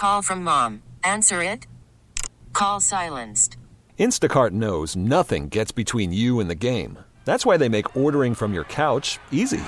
Call from mom. Answer it. Call silenced. Instacart knows nothing gets between you and the game. That's why they make ordering from your couch easy.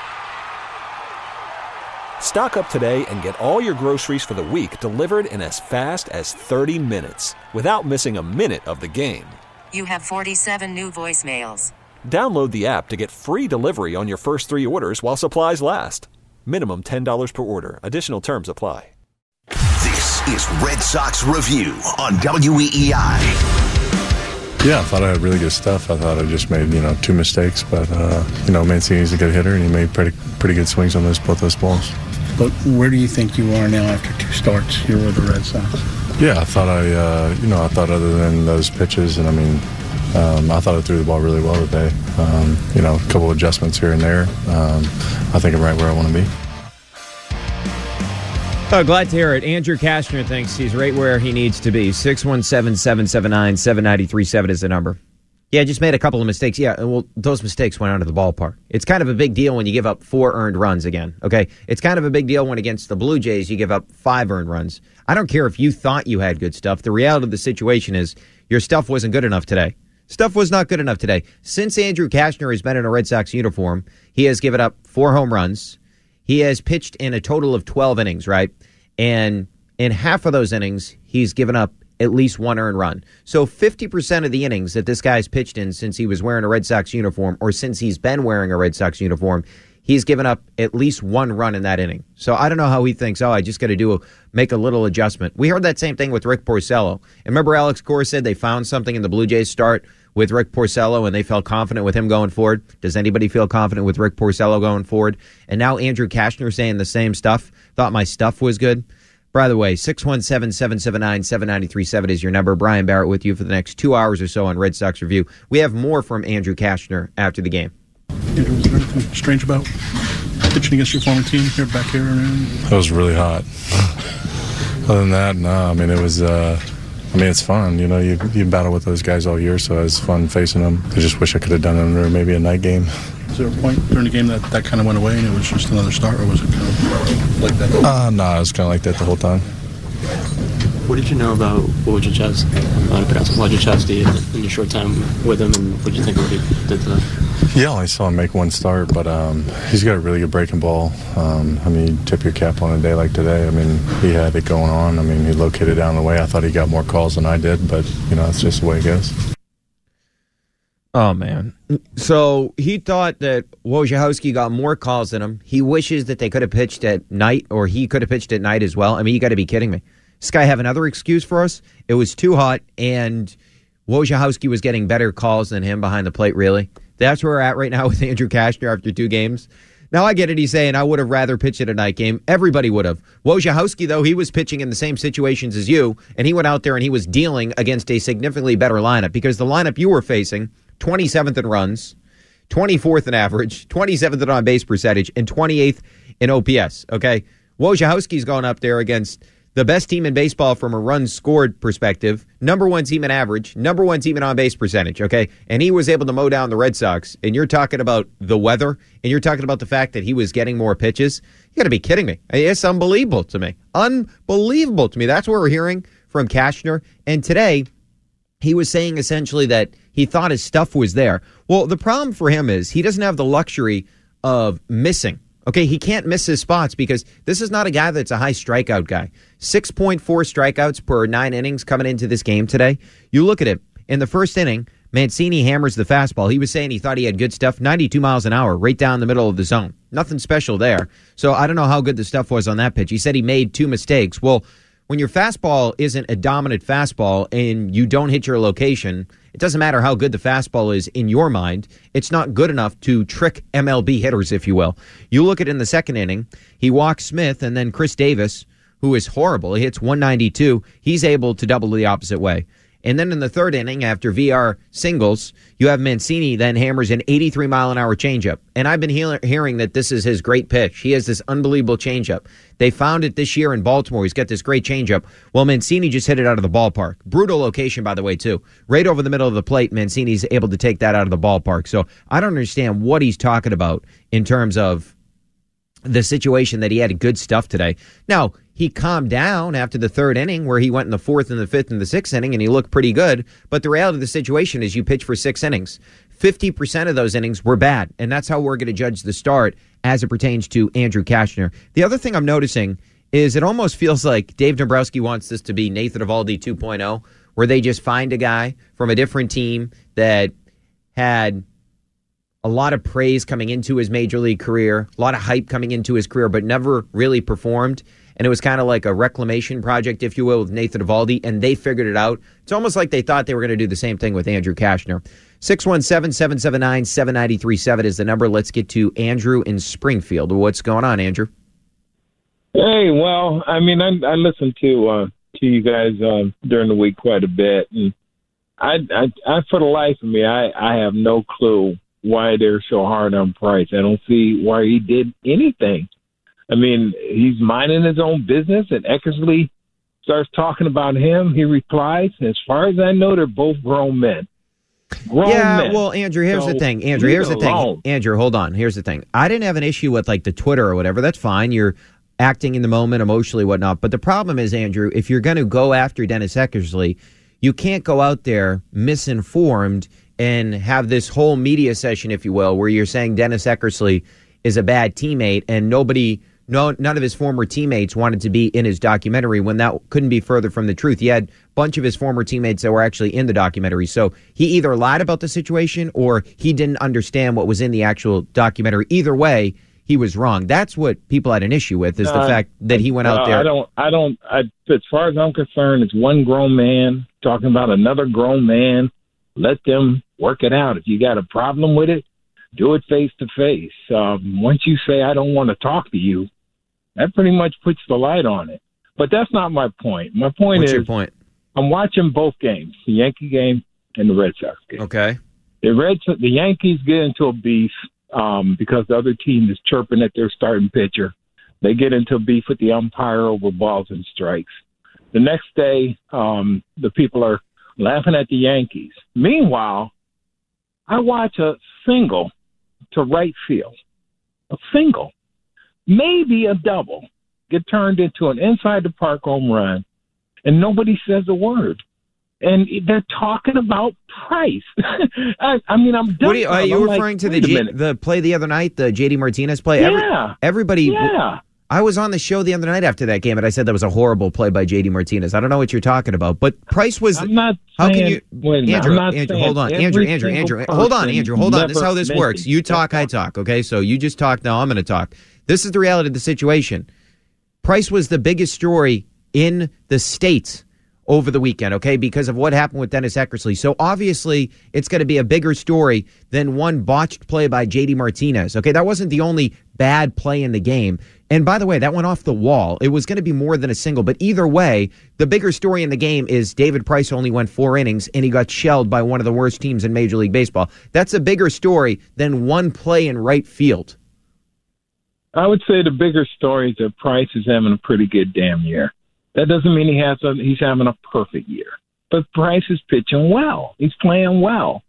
Stock up today and get all your groceries for the week delivered in as fast as 30 minutes without missing a minute of the game. You have 47 new voicemails. Download the app to get free delivery on your first 3 orders while supplies last. Minimum $10 per order. Additional terms apply. This is Red Sox Review on WEEI. Yeah, I thought I had really good stuff. I thought I just made, 2 mistakes, but, Mancini's a good hitter, and he made pretty good swings on both those balls. But where do you think you are now after 2 starts here with the Red Sox? Yeah, I thought I thought other than those pitches, and I thought I threw the ball really well today. A couple of adjustments here and there. I think I'm right where I want to be. Oh, glad to hear it. Andrew Cashner thinks he's right where he needs to be. 617-779-7937 is the number. Yeah, just made a couple of mistakes. Yeah, well, those mistakes went out of the ballpark. It's kind of a big deal when you give up 4 earned runs again, okay? It's kind of a big deal when against the Blue Jays you give up 5 earned runs. I don't care if you thought you had good stuff. The reality of the situation is your stuff wasn't good enough today. Stuff was not good enough today. Since Andrew Cashner has been in a Red Sox uniform, he has given up 4 home runs. He has pitched in a total of 12 innings, right? And in half of those innings, he's given up at least 1 earned run. So 50% of the innings that this guy's pitched in since he was wearing a Red Sox uniform or since he's been wearing a Red Sox uniform, he's given up at least 1 run in that inning. So I don't know how he thinks, I just got to make a little adjustment. We heard that same thing with Rick Porcello. And remember Alex Cora said they found something in the Blue Jays start with Rick Porcello and they felt confident with him going forward? Does anybody feel confident with Rick Porcello going forward? And now Andrew Cashner saying the same stuff. Thought my stuff was good. By the way, 617-779-7937 is your number. Brian Barrett with you for the next 2 hours or so on Red Sox Review. We have more from Andrew Cashner after the game. Andrew, was there anything strange about pitching against your former team here back here? It was really hot. Other than that, no. It's fun. You battle with those guys all year, so it's fun facing them. I just wish I could have done it under maybe a night game. Was there a point during the game that kind of went away and it was just another start, or was it kind of like that? No, it was kind of like that the whole time. What did you know about Wojciechowski in your short time with him, and what did you think of what he did today? Yeah, I only saw him make 1 start, but he's got a really good breaking ball. You tip your cap on a day like today. He had it going on. He located down the way. I thought he got more calls than I did, but, that's just the way it goes. Oh, man. So he thought that Wojciechowski got more calls than him. He wishes that they could have pitched at night, or he could have pitched at night as well. You got to be kidding me. This guy have another excuse for us? It was too hot, and Wojciechowski was getting better calls than him behind the plate, really? That's where we're at right now with Andrew Cashner after 2 games. Now, I get it. He's saying, I would have rather pitched at a night game. Everybody would have. Wojciechowski, though, he was pitching in the same situations as you, and he went out there and he was dealing against a significantly better lineup, because the lineup you were facing, 27th in runs, 24th in average, 27th in on-base percentage, and 28th in OPS, okay? Wojciechowski's going up there against the best team in baseball from a runs scored perspective, number 1 team in average, number 1 team in on-base percentage, okay? And he was able to mow down the Red Sox, and you're talking about the weather, and you're talking about the fact that he was getting more pitches. You got to be kidding me. It's unbelievable to me. Unbelievable to me. That's what we're hearing from Cashner. And today, he was saying essentially that he thought his stuff was there. Well, the problem for him is he doesn't have the luxury of missing. Okay, he can't miss his spots because this is not a guy that's a high strikeout guy. 6.4 strikeouts per 9 innings coming into this game today. You look at it. In the first inning, Mancini hammers the fastball. He was saying he thought he had good stuff. 92 miles an hour, right down the middle of the zone. Nothing special there. So I don't know how good the stuff was on that pitch. He said he made 2 mistakes. Well, when your fastball isn't a dominant fastball and you don't hit your location, it doesn't matter how good the fastball is in your mind. It's not good enough to trick MLB hitters, if you will. You look at it in the second inning, he walks Smith, and then Chris Davis, who is horrible. He hits 192. He's able to double the opposite way. And then in the third inning, after VR singles, you have Mancini then hammers an 83-mile-an-hour changeup. And I've been hearing that this is his great pitch. He has this unbelievable changeup. They found it this year in Baltimore. He's got this great changeup. Well, Mancini just hit it out of the ballpark. Brutal location, by the way, too. Right over the middle of the plate, Mancini's able to take that out of the ballpark. So I don't understand what he's talking about in terms of the situation that he had good stuff today. Now, he calmed down after the third inning where he went in the fourth and the fifth and the sixth inning, and he looked pretty good. But the reality of the situation is you pitch for 6 innings. 50% of those innings were bad, and that's how we're going to judge the start as it pertains to Andrew Cashner. The other thing I'm noticing is it almost feels like Dave Dombrowski wants this to be Nathan Eovaldi 2.0, where they just find a guy from a different team that had a lot of praise coming into his major league career, a lot of hype coming into his career, but never really performed. And it was kind of like a reclamation project, if you will, with Nathan Eovaldi, and they figured it out. It's almost like they thought they were going to do the same thing with Andrew Cashner. 617-779-7937 is the number. Let's get to Andrew in Springfield. What's going on, Andrew? Hey, well, I mean, I listened to you guys during the week quite a bit, and I for the life of me, I have no clue why they're so hard on Price. I don't see why he did anything. I mean, he's minding his own business, and Eckersley starts talking about him. He replies, as far as I know, they're both grown men. Men. Well, Andrew, here's the thing. Andrew, hold on. Here's the thing. I didn't have an issue with, like, the Twitter or whatever. That's fine. You're acting in the moment, emotionally, whatnot. But the problem is, Andrew, if you're going to go after Dennis Eckersley, you can't go out there misinformed and have this whole media session, if you will, where you're saying Dennis Eckersley is a bad teammate and none of his former teammates wanted to be in his documentary, when that couldn't be further from the truth. He had a bunch of his former teammates that were actually in the documentary. So he either lied about the situation or he didn't understand what was in the actual documentary. Either way, he was wrong. That's what people had an issue with, is the fact that he went out there. As far as I'm concerned, it's one grown man talking about another grown man. Let them work it out. If you got a problem with it, do it face to face. Once you say, I don't want to talk to you, that pretty much puts the light on it. But that's not my point. My point What's is, your point? I'm watching both games, the Yankee game and the Red Sox game. Okay. The Yankees get into a beef because the other team is chirping at their starting pitcher. They get into a beef with the umpire over balls and strikes. The next day, the people are laughing at the Yankees. Meanwhile, I watch a single to right field, a single, maybe a double, get turned into an inside the park home run, and nobody says a word. And they're talking about Price. I mean, I'm done. Are you referring to the play the other night, the J.D. Martinez play? Yeah. Everybody. Yeah. I was on the show the other night after that game, and I said that was a horrible play by J.D. Martinez. I don't know what you're talking about, but Price was. I'm not how saying, can you, Andrew? Hold on, Andrew. Hold on, Andrew. Hold on. This is how this works. You talk, I talk. Okay, so you just talk. Now I'm going to talk. This is the reality of the situation. Price was the biggest story in the States over the weekend, okay, because of what happened with Dennis Eckersley. So obviously it's going to be a bigger story than one botched play by J.D. Martinez, okay? That wasn't the only bad play in the game. And by the way, that went off the wall. It was going to be more than a single. But either way, the bigger story in the game is David Price only went 4 innings, and he got shelled by one of the worst teams in Major League Baseball. That's a bigger story than one play in right field. I would say the bigger story is that Price is having a pretty good damn year. That doesn't mean he's having a perfect year. But Price is pitching well. He's playing well.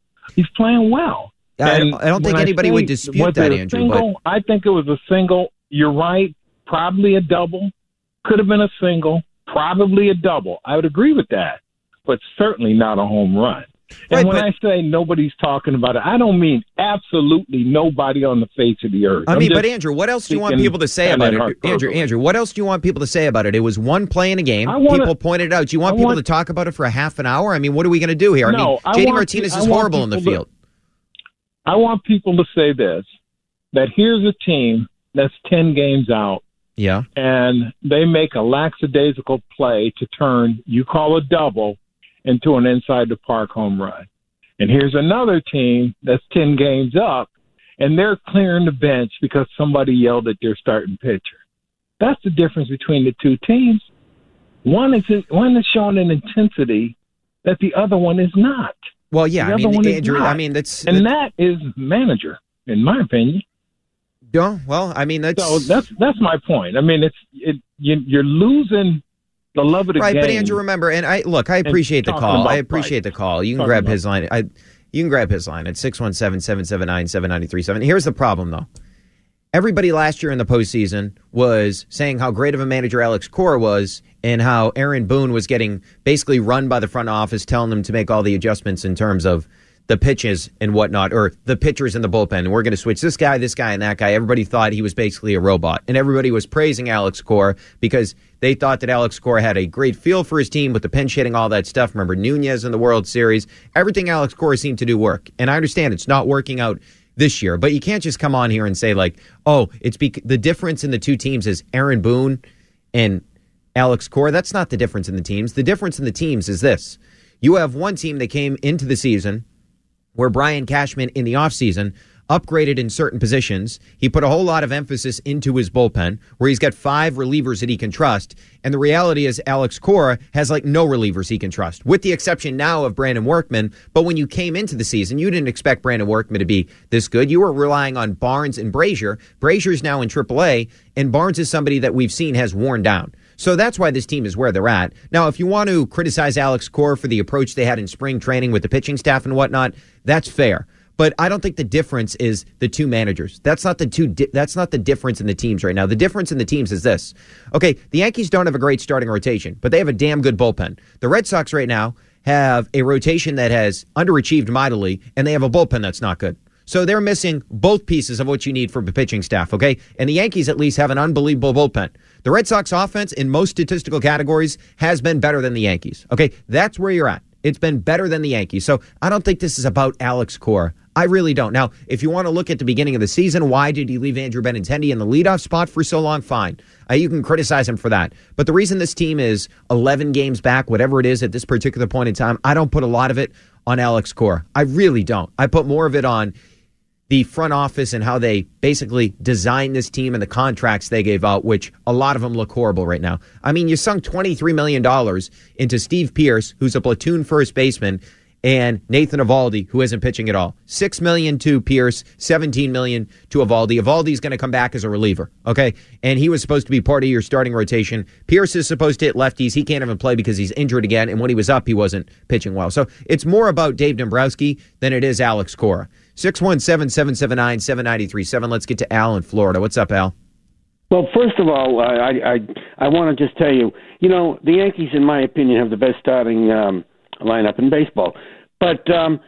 I don't think anybody would dispute that, Andrew. I think it was a single. You're right. Probably a double. Could have been a single. Probably a double. I would agree with that. But certainly not a home run. And when I say nobody's talking about it, I don't mean absolutely nobody on the face of the earth. But Andrew, what else do you want people to say about it? Andrew, what else do you want people to say about it? It was one play in a game. People pointed it out. Do you want people to talk about it for a half an hour? I mean, what are we going to do here? J.D. Martinez is horrible in the field. I want people to say this, that here's a team that's 10 games out. Yeah. And they make a lackadaisical play to turn, you call a double, into an inside the park home run. And here's another team that's 10 games up, and they're clearing the bench because somebody yelled at their starting pitcher. That's the difference between the two teams. One is showing an intensity that the other one is not. Well, yeah, Andrew, that is manager, in my opinion. Yeah, well, that's my point. I mean, you're losing the love of the game. Right, but Andrew, remember, and I appreciate the call. The call. You can grab his line. You can grab his line at 617-779-7937. Here's the problem, though. everybody last year in the postseason was saying how great of a manager Alex Cora was and how Aaron Boone was getting basically run by the front office, telling them to make all the adjustments in terms of the pitches and whatnot, or the pitchers in the bullpen. And we're going to switch this guy, and that guy. Everybody thought he was basically a robot. And everybody was praising Alex Cora because they thought that Alex Cora had a great feel for his team with the pinch hitting, all that stuff. Remember Nunez in the World Series. Everything Alex Cora seemed to do work. And I understand it's not working out this year, but you can't just come on here and say like, oh, the difference in the two teams is Aaron Boone and Alex Cora. That's not the difference in the teams. The difference in the teams is this. You have one team that came into the season where Brian Cashman in the offseason upgraded in certain positions. He put a whole lot of emphasis into his bullpen, where he's got 5 relievers that he can trust. And the reality is Alex Cora has like no relievers he can trust, with the exception now of Brandon Workman. But when you came into the season, you didn't expect Brandon Workman to be this good. You were relying on Barnes and Brazier. Brazier's now in AAA, and Barnes is somebody that we've seen has worn down. So that's why this team is where they're at. Now, if you want to criticize Alex Cora for the approach they had in spring training with the pitching staff and whatnot, that's fair. But I don't think the difference is the two managers. That's not the difference in the teams right now. The difference in the teams is this. Okay, the Yankees don't have a great starting rotation, but they have a damn good bullpen. The Red Sox right now have a rotation that has underachieved mightily, and they have a bullpen that's not good. So they're missing both pieces of what you need from the pitching staff, okay? And the Yankees at least have an unbelievable bullpen. The Red Sox offense in most statistical categories has been better than the Yankees, okay? That's where you're at. It's been better than the Yankees. So I don't think this is about Alex Cora. I really don't. Now, if you want to look at the beginning of the season, why did he leave Andrew Benintendi in the leadoff spot for so long? Fine. You can criticize him for that. But the reason this team is 11 games back, whatever it is at this particular point in time, I don't put a lot of it on Alex Cora. I really don't. I put more of it on the front office and how they basically designed this team and the contracts they gave out, which a lot of them look horrible right now. I mean, you sunk $23 million into Steve Pearce, who's a platoon first baseman, and Nathan Eovaldi, who isn't pitching at all. $6 million to Pearce, $17 million to Eovaldi. Eovaldi's going to come back as a reliever, okay? And he was supposed to be part of your starting rotation. Pearce is supposed to hit lefties. He can't even play because he's injured again, and when he was up, he wasn't pitching well. So it's more about Dave Dombrowski than it is Alex Cora. 617-779-7937. Let's get to Al in Florida. What's up, Al? Well, first of all, I want to just tell you, the Yankees, in my opinion, have the best starting lineup in baseball. But,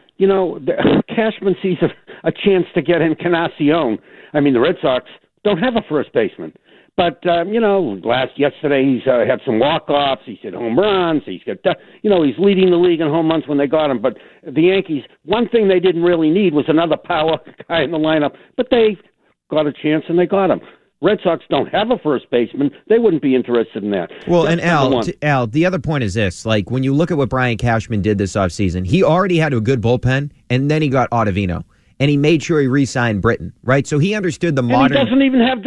Cashman sees a chance to get in Encarnacion. I mean, the Red Sox don't have a first baseman. But, yesterday he's had some walk-offs. He's hit home runs. He's got, he's leading the league in home runs when they got him. But the Yankees, one thing they didn't really need was another power guy in the lineup. But they got a chance and they got him. Red Sox don't have a first baseman. They wouldn't be interested in that. Well, that's and Al, the other point is this. Like, when you look at what Brian Cashman did this offseason, he already had a good bullpen, and then he got Ottavino. And he made sure he re-signed Britton, right? So he understood the modern... And he doesn't even have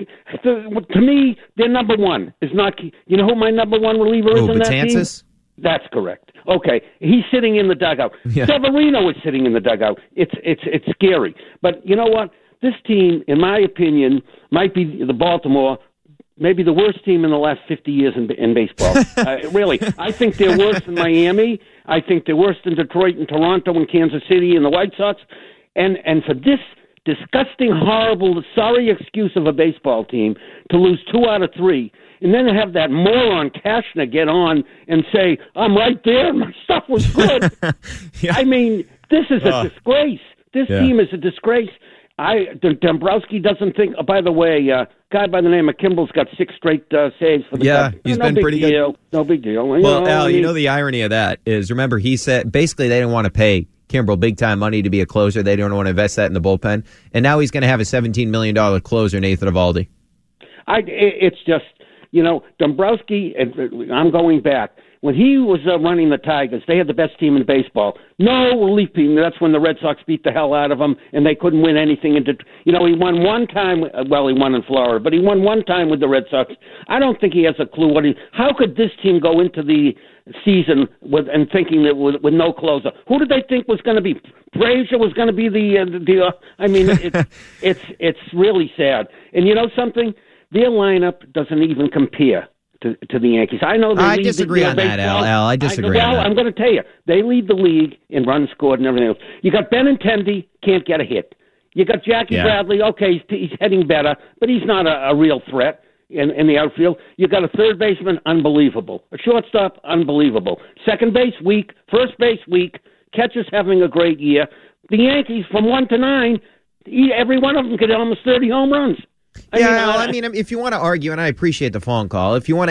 to me, their number one is not... You know who my number one reliever is in that team? That's correct. Okay, he's sitting in the dugout. Yeah. Severino is sitting in the dugout. It's scary. But you know what? This team, in my opinion, might be the Baltimore... maybe the worst team in the last 50 years in baseball. Really. I think they're worse than Miami. I think they're worse than Detroit and Toronto and Kansas City and the White Sox. And for this disgusting, horrible, sorry excuse of a baseball team to lose 2 out of 3, and then to have that moron Cashner get on and say, I'm right there, my stuff was good. Yeah. I mean, this is a disgrace. This team is a disgrace. Dombrowski doesn't think, by the way, a guy by the name of Kimball's got 6 straight saves for the Cubs. He's been pretty good. No big deal. Well, Al, the irony of that is, remember, he said basically they didn't want to pay Kimbrel big-time money to be a closer. They don't want to invest that in the bullpen. And now he's going to have a $17 million closer, Nathan Eovaldi. It's just, Dombrowski, I'm going back. When he was running the Tigers, they had the best team in baseball. No relief team. That's when the Red Sox beat the hell out of them, and they couldn't win anything. He won one time. Well, he won in Florida, but he won one time with the Red Sox. I don't think he has a clue how could this team go into the season and thinking that with no closer. Who did they think was going to be? Brazier was going to be it's really sad. And you know something? Their lineup doesn't even compare to the Yankees. I know I disagree on that, Al. I disagree on that. I'm going to tell you. They lead the league in runs scored and everything else. You got Benintendi, can't get a hit. You got Jackie Bradley. Okay, he's heading better, but he's not a real threat in the outfield. You got a third baseman, unbelievable. A shortstop, unbelievable. Second base, weak. First base, weak. Catcher's having a great year. The Yankees, from 1 to 9, every one of them could hit almost 30 home runs. I mean, if you want to argue, and I appreciate the phone call, if you want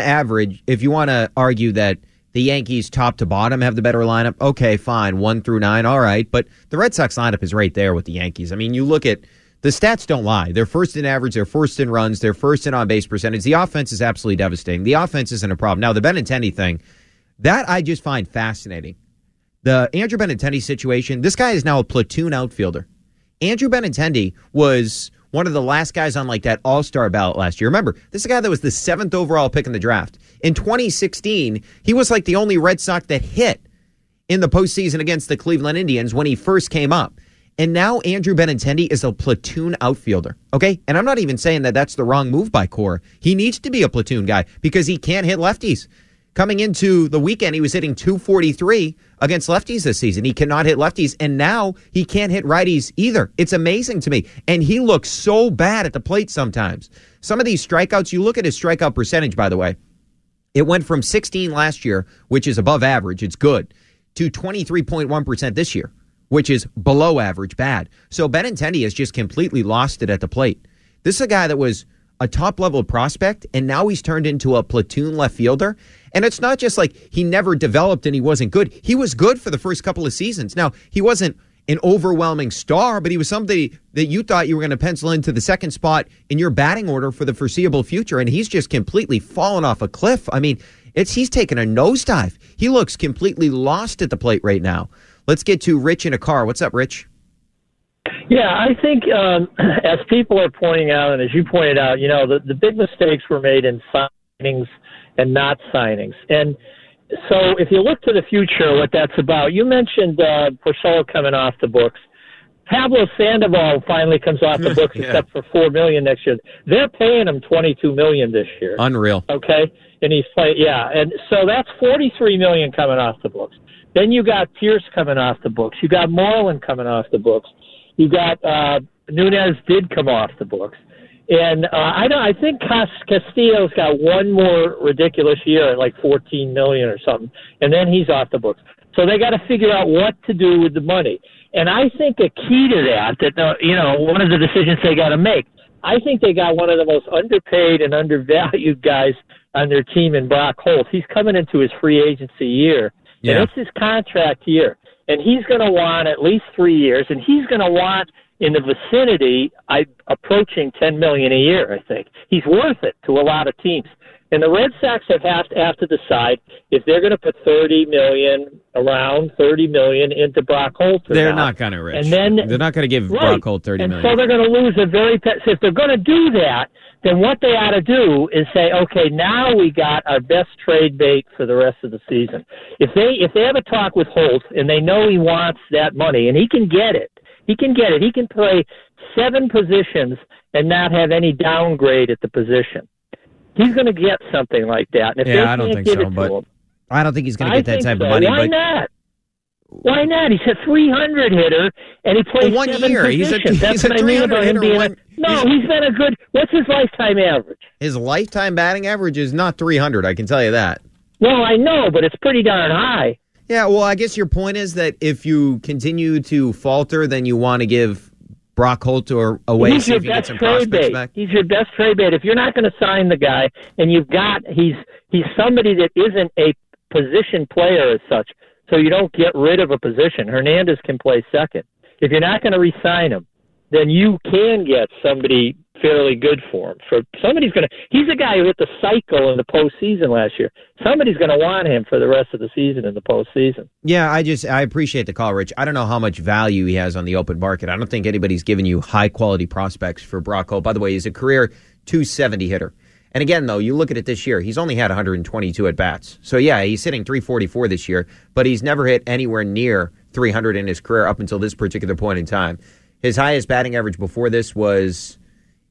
to argue that the Yankees top to bottom have the better lineup, okay, fine, 1 through 9, all right. But the Red Sox lineup is right there with the Yankees. I mean, you look at the stats don't lie. They're first in average, they're first in runs, they're first in on-base percentage. The offense is absolutely devastating. The offense isn't a problem. Now, the Benintendi thing, that I just find fascinating. The Andrew Benintendi situation, this guy is now a platoon outfielder. Andrew Benintendi was one of the last guys on like that all-star ballot last year. Remember, this is a guy that was the 7th overall pick in the draft. In 2016, he was like the only Red Sox that hit in the postseason against the Cleveland Indians when he first came up. And now Andrew Benintendi is a platoon outfielder, okay? And I'm not even saying that that's the wrong move by Cora. He needs to be a platoon guy because he can't hit lefties. Coming into the weekend, he was hitting .243 against lefties this season. He cannot hit lefties, and now he can't hit righties either. It's amazing to me. And he looks so bad at the plate sometimes. Some of these strikeouts, you look at his strikeout percentage, by the way. It went from 16 last year, which is above average, it's good, to 23.1% this year, which is below average, bad. So Benintendi has just completely lost it at the plate. This is a guy that was a top-level prospect, and now he's turned into a platoon left fielder. And it's not just like he never developed and he wasn't good. He was good for the first couple of seasons. Now, he wasn't an overwhelming star, but he was somebody that you thought you were going to pencil into the second spot in your batting order for the foreseeable future, and he's just completely fallen off a cliff. I mean, he's taken a nosedive. He looks completely lost at the plate right now. Let's get to Rich in a car. What's up, Rich? Yeah, I think as people are pointing out, and as you pointed out, you know, the big mistakes were made in signings and not signings. And so if you look to the future, what that's about, you mentioned Porcello coming off the books. Pablo Sandoval finally comes off the books except for $4 million next year. They're paying him $22 million this year. Unreal. Okay? And he's playing, and so that's $43 million coming off the books. Then you got Pierce coming off the books. You got Moreland coming off the books. You got Nunez did come off the books. And I think Castillo's got one more ridiculous year at like $14 million or something, and then he's off the books. So they got to figure out what to do with the money. And I think a key to that, you know, one of the decisions they got to make, I think they got one of the most underpaid and undervalued guys on their team in Brock Holt. He's coming into his free agency year, and it's his contract year. And he's going to want at least 3 years, and he's going to want in the vicinity, approaching $10 million a year, I think. He's worth it to a lot of teams. And the Red Sox have to decide if they're going to put around $30 million into Brock Holt. They're not going to, Rich. And then they're not going to give Brock Holt $30 million. So they're going to lose so if they're going to do that, then what they ought to do is say, okay, now we got our best trade bait for the rest of the season. If they have a talk with Holt and they know he wants that money, and he can get it. He can get it. He can play 7 positions and not have any downgrade at the position. He's going to get something like that. And if I don't think so, but I don't think he's going to get that type of money. Why not? Why not? He's a 300 hitter, and he plays 7 year. positions. That's what I mean about him being he's been a good. What's his lifetime average? His lifetime batting average is not 300. I can tell you that. Well, I know, but it's pretty darn high. Yeah, well, I guess your point is that if you continue to falter, then you want to give Brock Holt away. He's your best trade bait. He's your best trade bait. If you're not going to sign the guy, and he's somebody that isn't a position player as such, so you don't get rid of a position. Hernandez can play second. If you're not going to re-sign him, then you can get somebody fairly good for him. He's a guy who hit the cycle in the postseason last year. Somebody's going to want him for the rest of the season in the postseason. Yeah, I appreciate the call, Rich. I don't know how much value he has on the open market. I don't think anybody's given you high-quality prospects for Brock Holt. By the way, he's a career .270 hitter. And again, though, you look at it this year, he's only had 122 at-bats. So, yeah, he's hitting .344 this year, but he's never hit anywhere near 300 in his career up until this particular point in time. His highest batting average before this was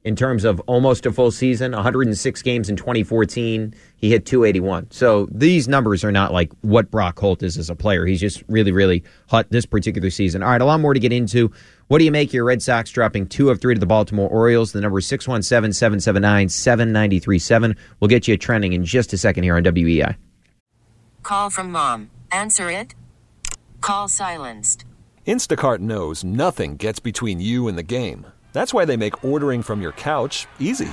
in terms of almost a full season, 106 games in 2014. He hit .281. So these numbers are not like what Brock Holt is as a player. He's just really, really hot this particular season. All right, a lot more to get into. What do you make of your Red Sox dropping 2 of 3 to the Baltimore Orioles? The number is 617-779-7937. We'll get you trending in just a second here on WEI. Call from mom. Answer it. Call silenced. Instacart knows nothing gets between you and the game. That's why they make ordering from your couch easy.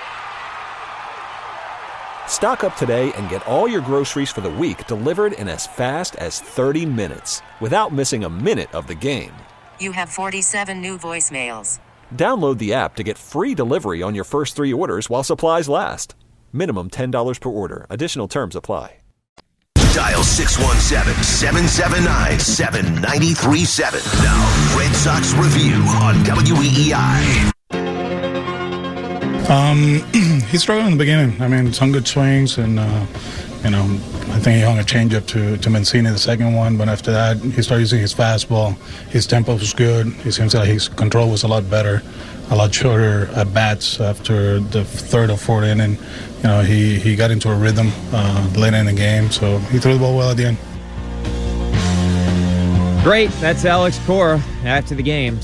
Stock up today and get all your groceries for the week delivered in as fast as 30 minutes without missing a minute of the game. You have 47 new voicemails. Download the app to get free delivery on your first 3 orders while supplies last. Minimum $10 per order. Additional terms apply. Dial 617-779-7937. Now, Red Sox Review on WEEI. He struggled in the beginning. I mean, some good swings, and I think he hung a changeup to Mancini, the second one. But after that, he started using his fastball. His tempo was good. It seems like his control was a lot better, a lot shorter at bats after the third or fourth inning. He got into a rhythm late in the game, so he threw the ball well at the end. Great. That's Alex Cora after the game.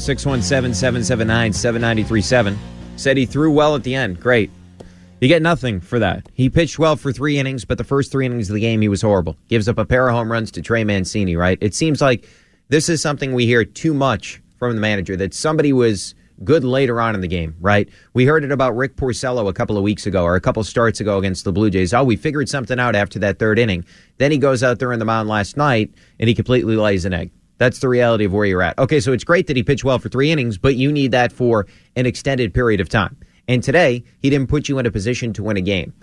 617-779-7937. Said he threw well at the end. Great. You get nothing for that. He pitched well for 3 innings, but the first 3 innings of the game, he was horrible. Gives up a pair of home runs to Trey Mancini, right? It seems like this is something we hear too much from the manager, that somebody was good later on in the game, right? We heard it about Rick Porcello a couple of weeks ago, or a couple starts ago against the Blue Jays. Oh, we figured something out after that 3rd inning. Then he goes out there on the mound last night, and he completely lays an egg. That's the reality of where you're at. Okay, so it's great that he pitched well for 3 innings, but you need that for an extended period of time. And today, he didn't put you in a position to win a game.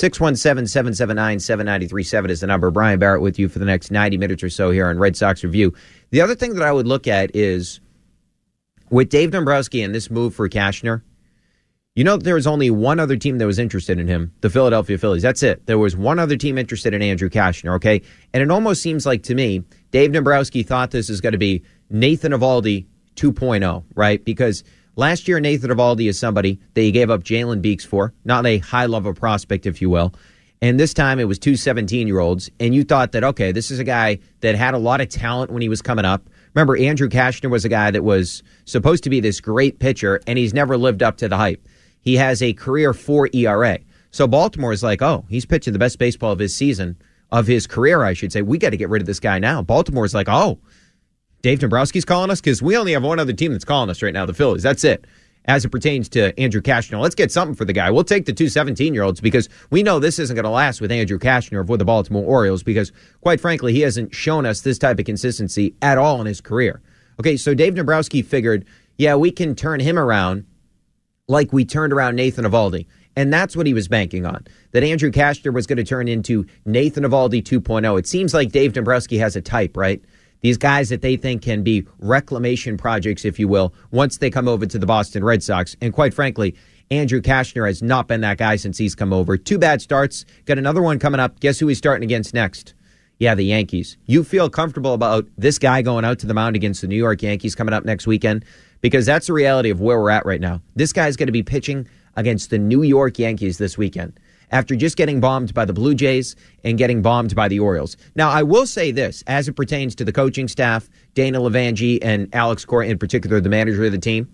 617-779-7937 is the number. Brian Barrett with you for the next 90 minutes or so here on Red Sox Review. The other thing that I would look at is, with Dave Dombrowski and this move for Cashner, there was only one other team that was interested in him, the Philadelphia Phillies. That's it. There was one other team interested in Andrew Cashner, okay? And it almost seems like, to me, Dave Dombrowski thought this is going to be Nathan Eovaldi 2.0, right? Because last year, Nathan Eovaldi is somebody that he gave up Jalen Beeks for, not a high-level prospect, if you will. And this time, it was 2 17-year-olds, and you thought that, okay, this is a guy that had a lot of talent when he was coming up. Remember, Andrew Cashner was a guy that was supposed to be this great pitcher, and he's never lived up to the hype. He has a career 4 ERA. So Baltimore is like, oh, he's pitching the best baseball of his season, of his career, I should say. We got to get rid of this guy now. Baltimore is like, oh, Dave Dombrowski's calling us? Because we only have one other team that's calling us right now, the Phillies. That's it. As it pertains to Andrew Cashner, let's get something for the guy. We'll take the 2 17-year-olds because we know this isn't going to last with Andrew Cashner for the Baltimore Orioles because, quite frankly, he hasn't shown us this type of consistency at all in his career. Okay, so Dave Dombrowski figured, yeah, we can turn him around like we turned around Nathan Eovaldi. And that's what he was banking on, that Andrew Cashner was going to turn into Nathan Eovaldi 2.0. It seems like Dave Dombrowski has a type, right? These guys that they think can be reclamation projects, if you will, once they come over to the Boston Red Sox. And quite frankly, Andrew Cashner has not been that guy since he's come over. 2 bad starts. Got another one coming up. Guess who he's starting against next? Yeah, the Yankees. You feel comfortable about this guy going out to the mound against the New York Yankees coming up next weekend? Because that's the reality of where we're at right now. This guy's going to be pitching against the New York Yankees this weekend after just getting bombed by the Blue Jays and getting bombed by the Orioles. Now, I will say this, as it pertains to the coaching staff, Dana Levangie and Alex Cora in particular, the manager of the team.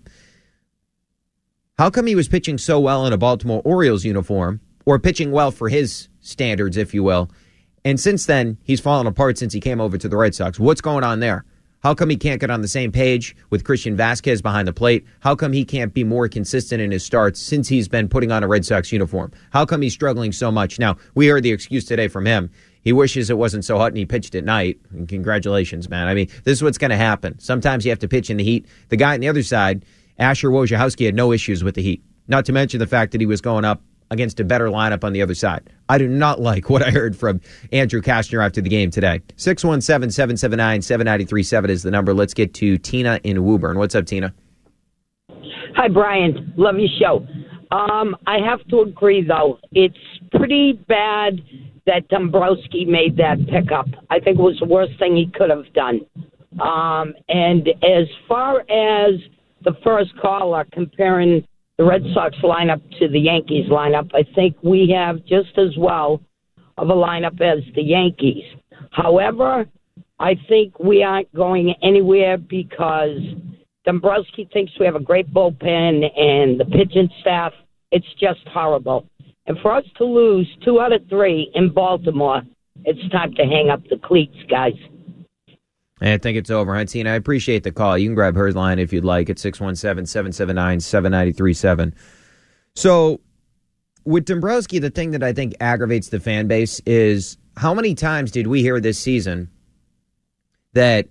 How come he was pitching so well in a Baltimore Orioles uniform, or pitching well for his standards, if you will, and since then, he's fallen apart since he came over to the Red Sox? What's going on there? How come he can't get on the same page with Christian Vasquez behind the plate? How come he can't be more consistent in his starts since he's been putting on a Red Sox uniform? How come he's struggling so much? Now, we heard the excuse today from him. He wishes it wasn't so hot and he pitched at night. And congratulations, man. I mean, this is what's going to happen. Sometimes you have to pitch in the heat. The guy on the other side, Asher Wojciechowski, had no issues with the heat. Not to mention the fact that he was going up against a better lineup on the other side. I do not like what I heard from Andrew Cashner after the game today. 617-779-7937 is the number. Let's get to Tina in Woburn. What's up, Tina? Hi, Brian. Love your show. I have to agree, though. It's pretty bad that Dombrowski made that pickup. I think it was the worst thing he could have done. And as far as the first caller comparing the Red Sox lineup to the Yankees lineup, I think we have just as well of a lineup as the Yankees. However, I think we aren't going anywhere because Dombrowski thinks we have a great bullpen and the pitching staff, it's just horrible. And for us to lose 2 out of 3 in Baltimore, it's time to hang up the cleats, guys. I think it's over, Hunty, and I appreciate the call. You can grab her line if you'd like at 617-779-7937. So with Dombrowski, the thing that I think aggravates the fan base is how many times did we hear this season that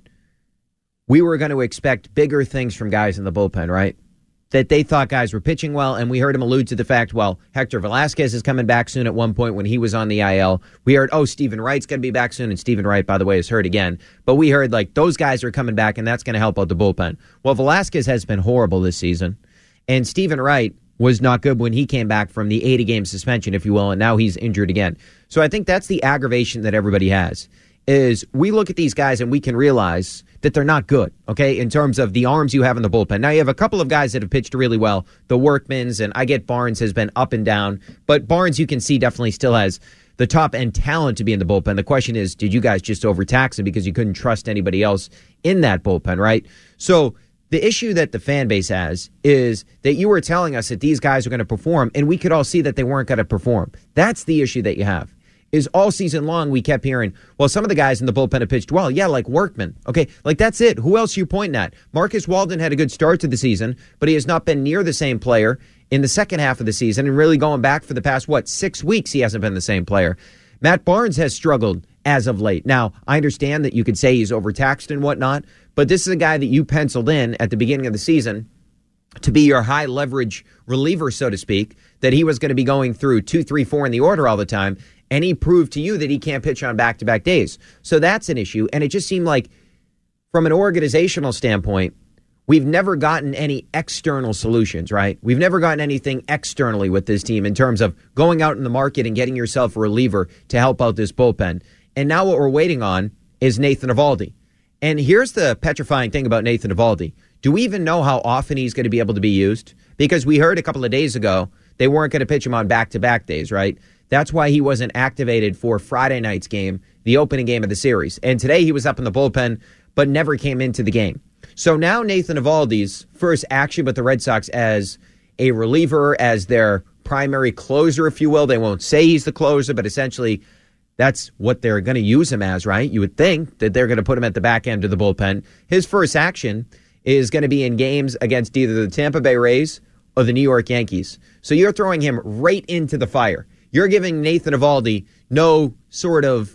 we were going to expect bigger things from guys in the bullpen, right? That they thought guys were pitching well, and we heard him allude to the fact, well, Hector Velasquez is coming back soon at one point when he was on the IL. We heard, Stephen Wright's going to be back soon, and Stephen Wright, by the way, is hurt again. But we heard, those guys are coming back, and that's going to help out the bullpen. Well, Velasquez has been horrible this season, and Stephen Wright was not good when he came back from the 80-game suspension, if you will, and now he's injured again. So I think that's the aggravation that everybody has, is we look at these guys and we can realize that they're not good, okay, in terms of the arms you have in the bullpen. Now, you have a couple of guys that have pitched really well, the Workmans, and I get Barnes has been up and down, but Barnes, you can see, definitely still has the top-end talent to be in the bullpen. The question is, did you guys just overtax him because you couldn't trust anybody else in that bullpen, right? So the issue that the fan base has is that you were telling us that these guys are going to perform, and we could all see that they weren't going to perform. That's the issue that you have. Is all season long we kept hearing, well, some of the guys in the bullpen have pitched well. Yeah, like Workman. Okay, that's it. Who else are you pointing at? Marcus Walden had a good start to the season, but he has not been near the same player in the second half of the season, and really going back for the past, 6 weeks, he hasn't been the same player. Matt Barnes has struggled as of late. Now, I understand that you could say he's overtaxed and whatnot, but this is a guy that you penciled in at the beginning of the season to be your high leverage reliever, so to speak, that he was going to be going through 2, 3, 4 in the order all the time. And he proved to you that he can't pitch on back-to-back days. So that's an issue. And it just seemed like, from an organizational standpoint, we've never gotten any external solutions, right? We've never gotten anything externally with this team in terms of going out in the market and getting yourself a reliever to help out this bullpen. And now what we're waiting on is Nathan Eovaldi. And here's the petrifying thing about Nathan Eovaldi. Do we even know how often he's going to be able to be used? Because we heard a couple of days ago they weren't going to pitch him on back-to-back days, right? That's why he wasn't activated for Friday night's game, the opening game of the series. And today he was up in the bullpen, but never came into the game. So now Nathan Eovaldi's first action with the Red Sox as a reliever, as their primary closer, if you will. They won't say he's the closer, but essentially that's what they're going to use him as, right? You would think that they're going to put him at the back end of the bullpen. His first action is going to be in games against either the Tampa Bay Rays or the New York Yankees. So you're throwing him right into the fire. You're giving Nathan Eovaldi no sort of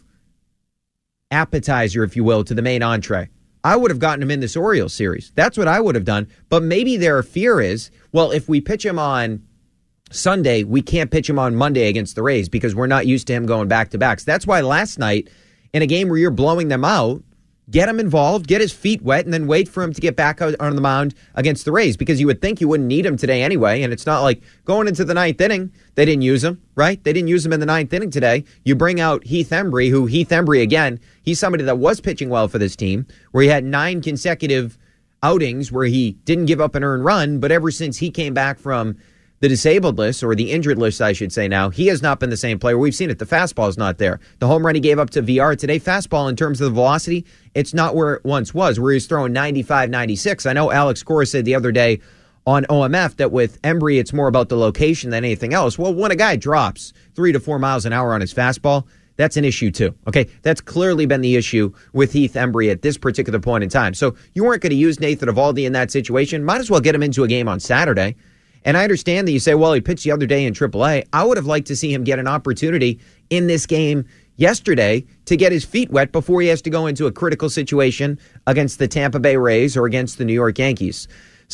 appetizer, if you will, to the main entree. I would have gotten him in this Orioles series. That's what I would have done. But maybe their fear is, well, if we pitch him on Sunday, we can't pitch him on Monday against the Rays because we're not used to him going back-to-backs. That's why last night, in a game where you're blowing them out, get him involved, get his feet wet, and then wait for him to get back out on the mound against the Rays, because you would think you wouldn't need him today anyway, and it's not like going into the ninth inning, they didn't use him, right? They didn't use him in the ninth inning today. You bring out Heath Hembree, who Heath Hembree, again, he's somebody that was pitching well for this team, where he had 9 consecutive outings where he didn't give up an earned run, but ever since he came back from the disabled list, or the injured list, I should say now, he has not been the same player. We've seen it. The fastball is not there. The home run he gave up to VR today, fastball in terms of the velocity, it's not where it once was, where he was throwing 95, 96. I know Alex Cora said the other day on OMF that with Hembree, it's more about the location than anything else. Well, when a guy drops 3 to 4 miles an hour on his fastball, that's an issue too. Okay, that's clearly been the issue with Heath Hembree at this particular point in time. So you weren't going to use Nathan Eovaldi in that situation. Might as well get him into a game on Saturday. And I understand that you say, well, he pitched the other day in AAA. I would have liked to see him get an opportunity in this game yesterday to get his feet wet before he has to go into a critical situation against the Tampa Bay Rays or against the New York Yankees.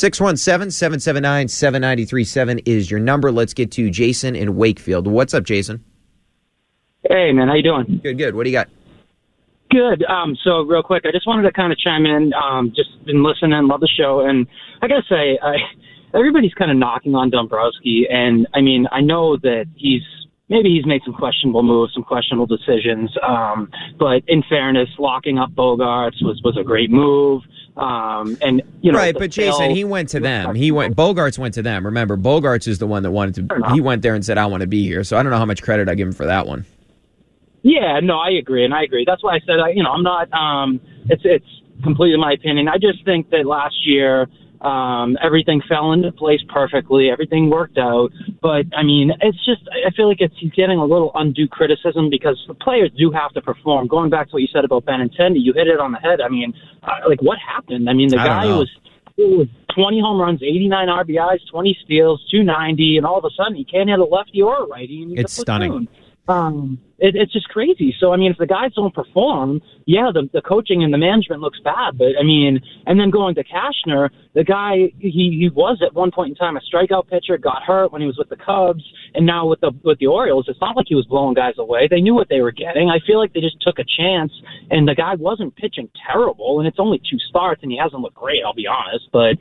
617-779-7937 is your number. Let's get to Jason in Wakefield. What's up, Jason? Hey, man. How you doing? Good. What do you got? Good. So real quick, I just wanted to kind of chime in. Just been listening, love the show. And I got to say, everybody's kind of knocking on Dombrowski. And, I mean, I know that he's, maybe he's made some questionable moves, some questionable decisions. But in fairness, locking up Bogaerts was a great move. And right, but Jason, he went to them. Bogaerts went to them. Remember, Bogaerts is the one that wanted to. He went there and said, "I want to be here." So I don't know how much credit I give him for that one. Yeah, no, I agree. That's why I said, I'm not. It's completely my opinion. I just think that last year, everything fell into place perfectly. Everything worked out. But, it's just, I feel like he's getting a little undue criticism because the players do have to perform. Going back to what you said about Benintendi, you hit it on the head. What happened? The guy was 20 home runs, 89 RBIs, 20 steals, 290, and all of a sudden he can't hit a lefty or a righty. It's stunning. It's just crazy. So, if the guys don't perform, the coaching and the management looks bad. But, and then going to Cashner, the guy, he was at one point in time a strikeout pitcher, got hurt when he was with the Cubs, and now with the Orioles, it's not like he was blowing guys away. They knew what they were getting. I feel like they just took a chance, and the guy wasn't pitching terrible, and it's only 2 starts, and he hasn't looked great, I'll be honest. But,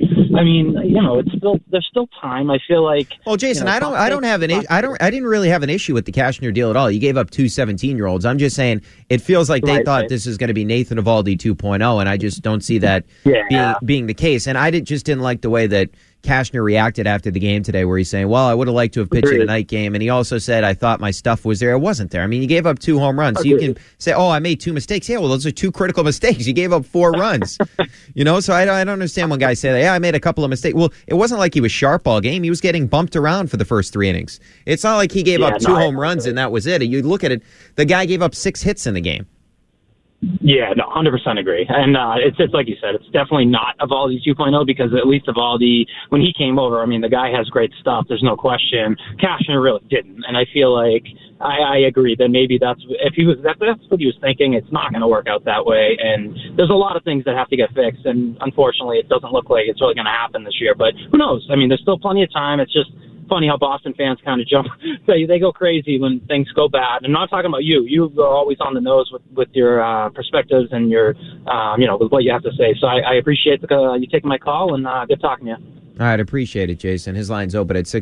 there's still time. I feel like... Well, Jason, I didn't really have an issue with the Cashner deal at all. You gave up 2 17-year-olds. I'm just saying it feels like they thought this is going to be Nathan Eovaldi 2.0, and I just don't see that being the case. And I just didn't like the way that Cashner reacted after the game today, where he's saying, well, I would have liked to have pitched in a night game. And he also said, I thought my stuff was there. It wasn't there. You gave up 2 home runs. So you can say, I made 2 mistakes. Yeah, well, those are 2 critical mistakes. You gave up 4 runs. So I don't understand when guys say, I made a couple of mistakes. Well, it wasn't like he was sharp all game. He was getting bumped around for the first 3 innings. It's not like he gave up 2 home runs and that was it. You look at it, the guy gave up 6 hits in the game. Yeah, no, 100% agree. And it's like you said, it's definitely not Eovaldi 2.0 because at least Eovaldi, when he came over, the guy has great stuff. There's no question. Cashner really didn't. And I feel like I agree that maybe that's what he was thinking. It's not going to work out that way. And there's a lot of things that have to get fixed. And unfortunately, it doesn't look like it's really going to happen this year. But who knows? There's still plenty of time. It's just funny how Boston fans kind of jump. They go crazy when things go bad. I'm not talking about you. You are always on the nose with your perspectives and your, with what you have to say. So I appreciate you taking my call and good talking to you. All right, appreciate it, Jason. His line's open at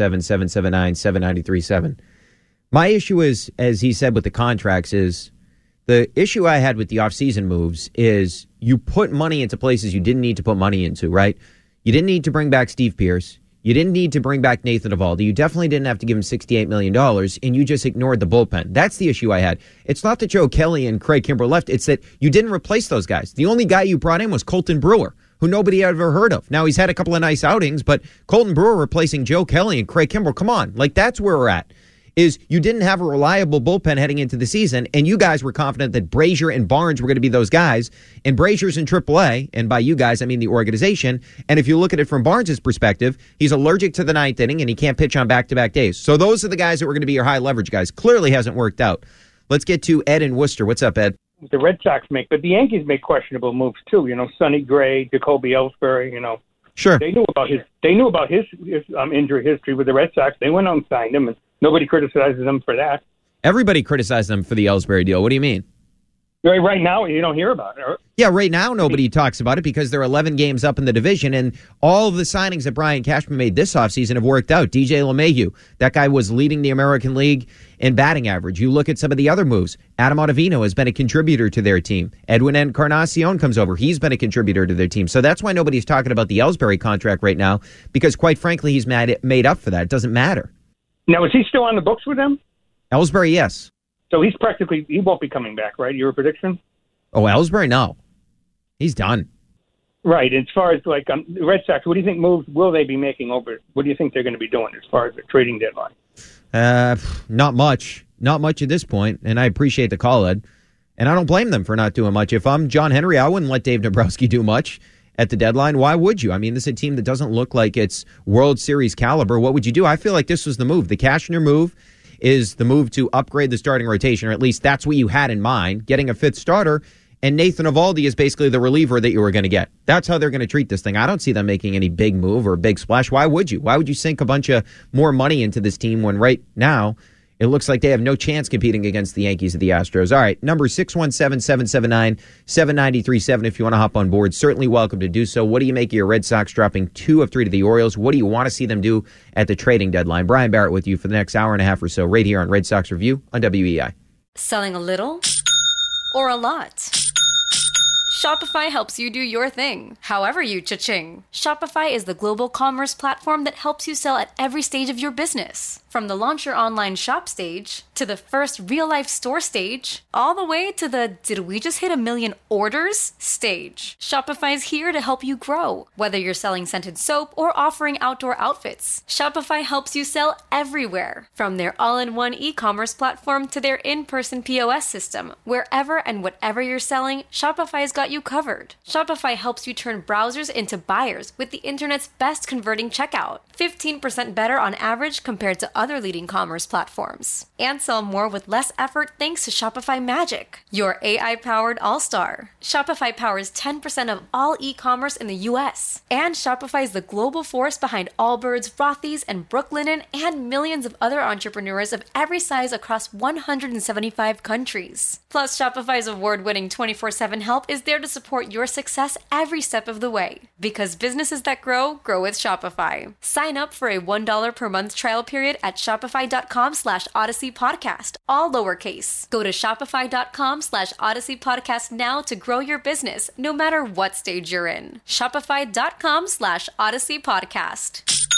617-779-7937. My issue is, as he said with the contracts, is the issue I had with the offseason moves is you put money into places you didn't need to put money into, right? You didn't need to bring back Steve Pearce. You didn't need to bring back Nathan Eovaldi. You definitely didn't have to give him $68 million, and you just ignored the bullpen. That's the issue I had. It's not that Joe Kelly and Craig Kimbrell left. It's that you didn't replace those guys. The only guy you brought in was Colton Brewer, who nobody ever heard of. Now, he's had a couple of nice outings, but Colton Brewer replacing Joe Kelly and Craig Kimbrell, come on. That's where we're at. Is you didn't have a reliable bullpen heading into the season, and you guys were confident that Brazier and Barnes were going to be those guys, and Brazier's in AAA, and by you guys, I mean the organization, and if you look at it from Barnes' perspective, he's allergic to the 9th inning, and he can't pitch on back-to-back days. So those are the guys that were going to be your high-leverage guys. Clearly hasn't worked out. Let's get to Ed in Worcester. What's up, Ed? The Red Sox but the Yankees make questionable moves, too. Sonny Gray, Jacoby Ellsbury, Sure. They knew about his injury history with the Red Sox. They went out and signed him, and nobody criticizes them for that. Everybody criticized them for the Ellsbury deal. What do you mean? Right now, you don't hear about it. Yeah, right now, nobody talks about it because they're 11 games up in the division, and all of the signings that Brian Cashman made this offseason have worked out. DJ LeMahieu, that guy was leading the American League in batting average. You look at some of the other moves. Adam Ottavino has been a contributor to their team. Edwin Encarnacion comes over. He's been a contributor to their team. So that's why nobody's talking about the Ellsbury contract right now, because quite frankly, he's made up for that. It doesn't matter. Now, is he still on the books with them? Ellsbury, yes. So he won't be coming back, right? Your prediction? Oh, Ellsbury, no. He's done. Right. As far as the Red Sox, what do you think moves will they be making over? What do you think they're going to be doing as far as the trading deadline? Not much. Not much at this point, and I appreciate the call, Ed. And I don't blame them for not doing much. If I'm John Henry, I wouldn't let Dave Dombrowski do much at the deadline. Why would you? This is a team that doesn't look like it's World Series caliber. What would you do? I feel like this was the move. The Cashner move is the move to upgrade the starting rotation, or at least that's what you had in mind, getting a 5th starter, and Nathan Eovaldi is basically the reliever that you were going to get. That's how they're going to treat this thing. I don't see them making any big move or big splash. Why would you? Why would you sink a bunch of more money into this team when right now it looks like they have no chance competing against the Yankees or the Astros. All right, number 617-779-7937 if you want to hop on board. Certainly welcome to do so. What do you make of your Red Sox dropping 2 of 3 to the Orioles? What do you want to see them do at the trading deadline? Brian Barrett with you for the next hour and a half or so right here on Red Sox Review on WEI. Selling a little or a lot? Shopify helps you do your thing, however you cha-ching. Shopify is the global commerce platform that helps you sell at every stage of your business. From the launch your online shop stage, to the first real-life store stage, all the way to the did we just hit 1 million orders stage. Shopify's here to help you grow. Whether you're selling scented soap or offering outdoor outfits, Shopify helps you sell everywhere. From their all-in-one e-commerce platform to their in-person POS system, wherever and whatever you're selling, Shopify's got you covered. Shopify helps you turn browsers into buyers with the internet's best converting checkout. 15% better on average compared to other leading commerce platforms. And sell more with less effort thanks to Shopify Magic, your AI-powered all-star. Shopify powers 10% of all e-commerce in the U.S. And Shopify is the global force behind Allbirds, Rothy's, and Brooklinen, and millions of other entrepreneurs of every size across 175 countries. Plus, Shopify's award-winning 24/7 help is there to support your success every step of the way. Because businesses that grow, grow with Shopify. Sign up for a $1 per month trial period at shopify.com/Odyssey Podcast, all lowercase. Go to shopify.com/Odyssey Podcast now to grow your business, no matter what stage you're in. Shopify.com/Odyssey Podcast.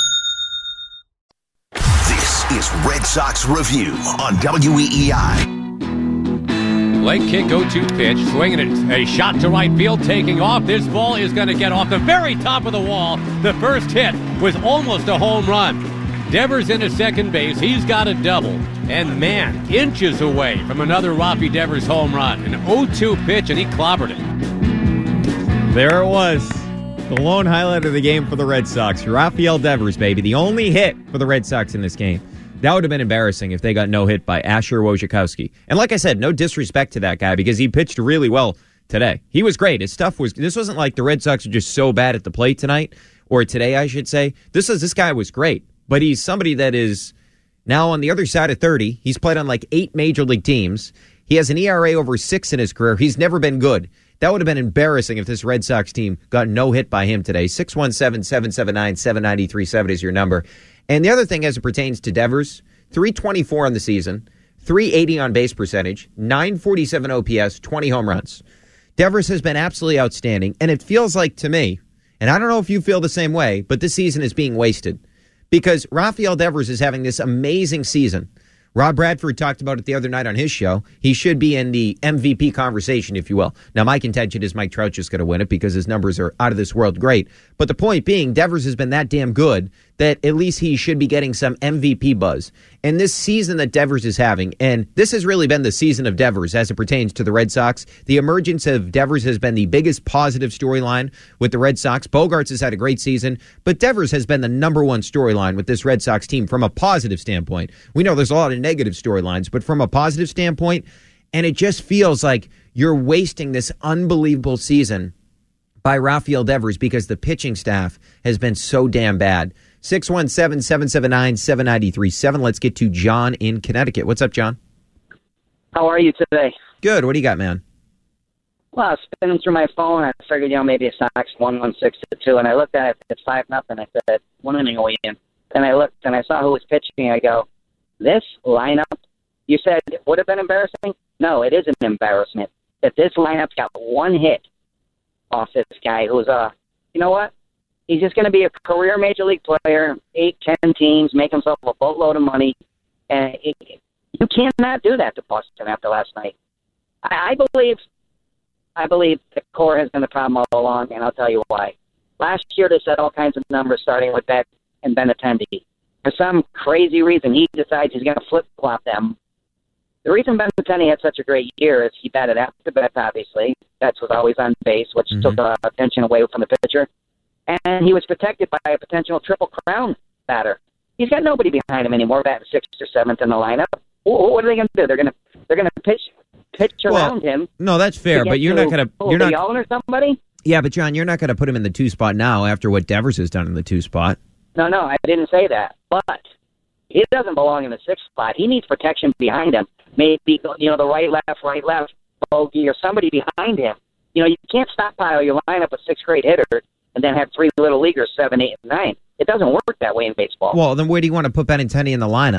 This is Red Sox Review on WEEI. Leg kick, 0-2 pitch, swinging it, a shot to right field, taking off. This ball is going to get off the very top of the wall. The first hit was almost a home run. Devers into second base. He's got a double. And man, inches away from another Rafi Devers home run. An 0-2 pitch, and he clobbered it. There it was. The lone highlight of the game for the Red Sox. Rafael Devers, baby. The only hit for the Red Sox in this game. That would have been embarrassing if they got no hit by Asher Wojciechowski. And like I said, no disrespect to that guy because he pitched really well today. He was great. His stuff was... This wasn't like the Red Sox were just so bad at the plate tonight, or today, I should say. This guy was great. But he's somebody that is now on the other side of 30. He's played on like 8 major league teams. He has an ERA over 6 in his career. He's never been good. That would have been embarrassing if this Red Sox team got no hit by him today. 617-779-7937 is your number. And the other thing as it pertains to Devers, 324 on the season, 380 on base percentage, 947 OPS, 20 home runs. Devers has been absolutely outstanding. And it feels like to me, and I don't know if you feel the same way, but this season is being wasted. Because Rafael Devers is having this amazing season. Rob Bradford talked about it the other night on his show. He should be in the MVP conversation, if you will. Now, my contention is Mike Trout's just going to win it because his numbers are out of this world great. But the point being, Devers has been that damn good that at least he should be getting some MVP buzz. And this season that Devers is having, and this has really been the season of Devers as it pertains to the Red Sox. The emergence of Devers has been the biggest positive storyline with the Red Sox. Bogarts has had a great season, but Devers has been the number one storyline with this Red Sox team from a positive standpoint. We know there's a lot of negative storylines, but from a positive standpoint, and it just feels like you're wasting this unbelievable season by Rafael Devers because the pitching staff has been so damn bad. 617-779-7937. Let's get to John in Connecticut. What's up, John? How are you today? Good. What do you got, man? Well, I was spinning through my phone. I figured, maybe it's Sox 1-1-6-2, and I looked at it. It's 5-0. I said, 1 inning away in. Then I looked, and I saw who was pitching. I go, this lineup, you said it would have been embarrassing? No, it is an embarrassment that this lineup's got 1 hit off this guy who's, you know what? He's just going to be a career major league player, 8-10 teams, make himself a boatload of money. And you cannot do that to Boston after last night. I believe the core has been the problem all along, and I'll tell you why. Last year they set all kinds of numbers starting with Beck and Benintendi. For some crazy reason, he decides he's going to flip-flop them. The reason Benintendi had such a great year is he batted after Beck, obviously. Betts was always on base, which took attention away from the pitcher. And he was protected by a potential Triple Crown batter. He's got nobody behind him anymore, batting 6th or 7th in the lineup. What are they going to do? They're going to pitch around him. No, that's fair, but you're not going to. You're not Young or somebody. Yeah, but John, you're not going to put him in the 2 spot now after what Devers has done in the 2 spot. No, I didn't say that. But He doesn't belong in the 6th spot. He needs protection behind him. Maybe, the right, left, bogey, or somebody behind him. You can't stockpile your lineup of 6th-grade hitters and then have 3 little leaguers, 7, 8, and 9. It doesn't work that way in baseball. Well, then where do you want to put Benintendi in the lineup?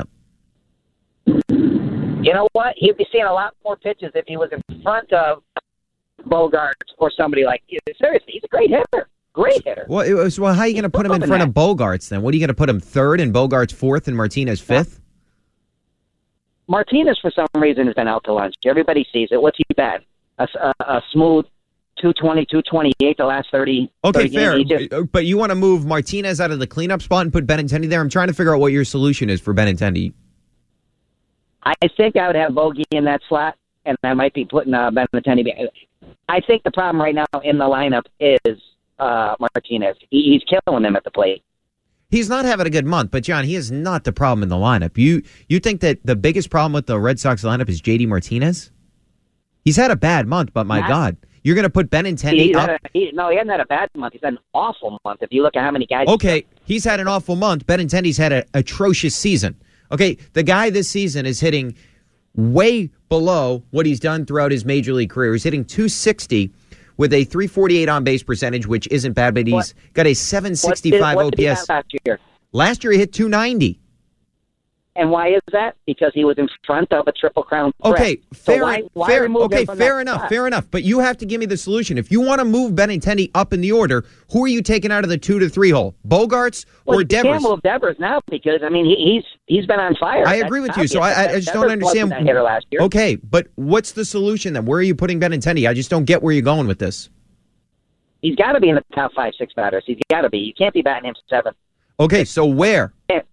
You know what? He'd be seeing a lot more pitches if he was in front of Bogarts or somebody like you. Seriously, he's a great hitter. Great hitter. Well, how are you going to put him in front of Bogarts then? What are you going to put him 3rd and Bogarts 4th and Martinez 5th? Martinez, for some reason, has been out to lunch. Everybody sees it. What's he batting? A smooth 220, 228 the last 30. Okay, 30 fair. games. But you want to move Martinez out of the cleanup spot and put Benintendi there? I'm trying to figure out what your solution is for Benintendi. I think I would have Bogey in that slot, and I might be putting Benintendi. I think the problem right now in the lineup is Martinez. He's killing them at the plate. He's not having a good month, but John, he is not the problem in the lineup. You think that the biggest problem with the Red Sox lineup is JD Martinez? He's had a bad month, but my God, you're going to put Benintendi up? He hasn't had a bad month. He's had an awful month. If you look at how many guys. Okay, he's had an awful month. Benintendi's had an atrocious season. Okay, the guy this season is hitting way below what he's done throughout his major league career. He's hitting .260 with a .348 on-base percentage, which isn't bad, but he's got a .765 what did he OPS. have last year? Last year he hit .290. And why is that? Because he was in front of a Triple Crown threat. Okay, fair enough. But you have to give me the solution. If you want to move Benintendi up in the order, who are you taking out of the 2 to 3 hole? Bogarts or Devers? You can't move Devers now because he's been on fire. I agree with you. So I just don't understand. That hitter last year. Okay, but what's the solution then? Where are you putting Benintendi? I just don't get where you're going with this. He's got to be in the top 5, 6 batters. He's got to be. You can't be batting him 7th. Okay, so where?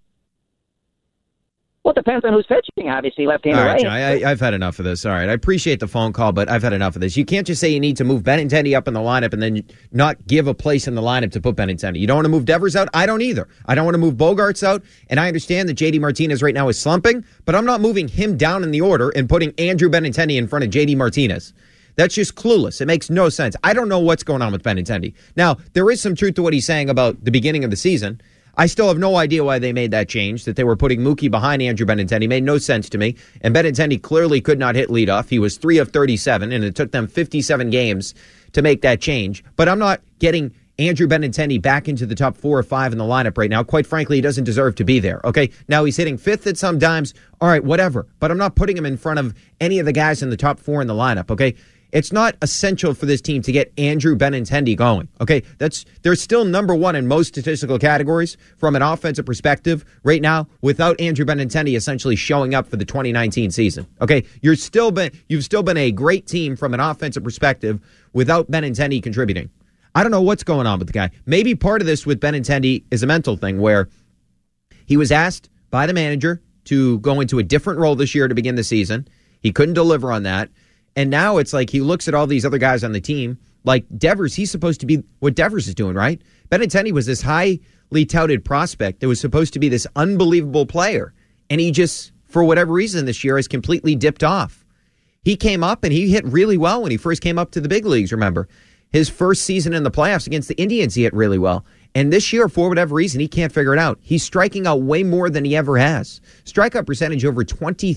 Well, it depends on who's pitching, obviously, left-handed, all right, right. John, I've had enough of this. All right, I appreciate the phone call, but I've had enough of this. You can't just say you need to move Benintendi up in the lineup and then not give a place in the lineup to put Benintendi. You don't want to move Devers out? I don't either. I don't want to move Bogarts out, and I understand that J.D. Martinez right now is slumping, but I'm not moving him down in the order and putting Andrew Benintendi in front of J.D. Martinez. That's just clueless. It makes no sense. I don't know what's going on with Benintendi. Now, there is some truth to what he's saying about the beginning of the season. I still have no idea why they made that change, that they were putting Mookie behind Andrew Benintendi. Made no sense to me. And Benintendi clearly could not hit leadoff. He was 3 of 37, and it took them 57 games to make that change. But I'm not getting Andrew Benintendi back into the top 4 or 5 in the lineup right now. Quite frankly, he doesn't deserve to be there. Okay, now he's hitting 5th at some times. All right, whatever. But I'm not putting him in front of any of the guys in the top 4 in the lineup, okay? It's not essential for this team to get Andrew Benintendi going. Okay, they're still number 1 in most statistical categories from an offensive perspective right now without Andrew Benintendi essentially showing up for the 2019 season. Okay, you've still been a great team from an offensive perspective without Benintendi contributing. I don't know what's going on with the guy. Maybe part of this with Benintendi is a mental thing where he was asked by the manager to go into a different role this year to begin the season. He couldn't deliver on that. And now it's like he looks at all these other guys on the team, like Devers, he's supposed to be what Devers is doing, right? Benintendi was this highly touted prospect that was supposed to be this unbelievable player. And he just, for whatever reason this year, has completely dipped off. He came up and he hit really well when he first came up to the big leagues, remember. His first season in the playoffs against the Indians, he hit really well. And this year, for whatever reason, he can't figure it out. He's striking out way more than he ever has. Strikeout percentage over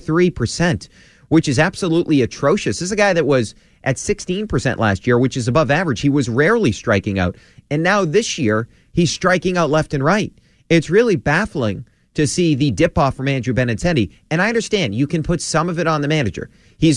23%. Which is absolutely atrocious. This is a guy that was at 16% last year, which is above average. He was rarely striking out. And now this year, he's striking out left and right. It's really baffling to see the dip-off from Andrew Benintendi. And I understand you can put some of it on the manager.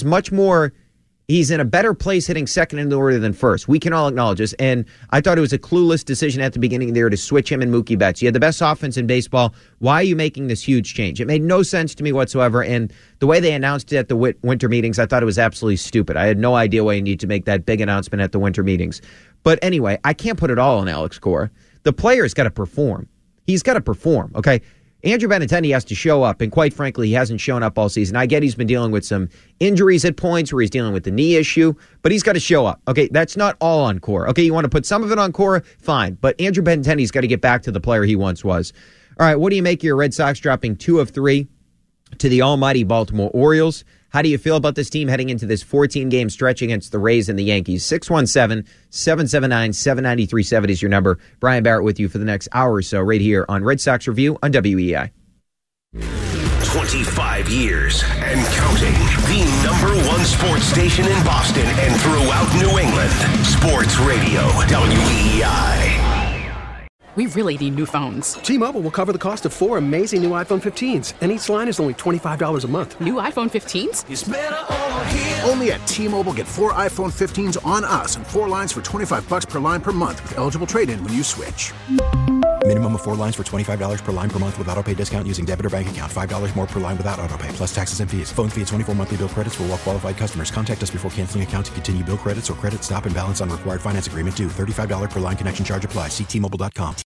He's in a better place hitting second in the order than first. We can all acknowledge this. And I thought it was a clueless decision at the beginning there to switch him and Mookie Betts. You had the best offense in baseball. Why are you making this huge change? It made no sense to me whatsoever. And the way they announced it at the winter meetings, I thought it was absolutely stupid. I had no idea why you need to make that big announcement at the winter meetings. But anyway, I can't put it all on Alex Cora. The player's got to perform. He's got to perform, okay? Andrew Benintendi has to show up, and quite frankly, he hasn't shown up all season. I get he's been dealing with some injuries at points where he's dealing with the knee issue, but he's got to show up. Okay, that's not all on Cora. Okay, you want to put some of it on Cora? Fine, but Andrew Benintendi's got to get back to the player he once was. All right, what do you make of your Red Sox dropping 2 of 3 to the almighty Baltimore Orioles? How do you feel about this team heading into this 14-game stretch against the Rays and the Yankees? 617-779-7937 is your number. Brian Barrett with you for the next hour or so right here on Red Sox Review on WEI. 25 years and counting. The #1 sports station in Boston and throughout New England. Sports Radio, WEEI. We really need new phones. T-Mobile will cover the cost of 4 amazing new iPhone 15s, and each line is only $25 a month. New iPhone 15s? It's better over here. Only at T-Mobile, get 4 iPhone 15s on us and 4 lines for $25 per line per month with eligible trade-in when you switch. Minimum of 4 lines for $25 per line per month with autopay discount using debit or bank account. $5 more per line without autopay, plus taxes and fees. Phone fee at 24 monthly bill credits for well-qualified customers. Contact us before canceling account to continue bill credits or credit stop and balance on required finance agreement due. $35 per line connection charge applies. See T-Mobile.com.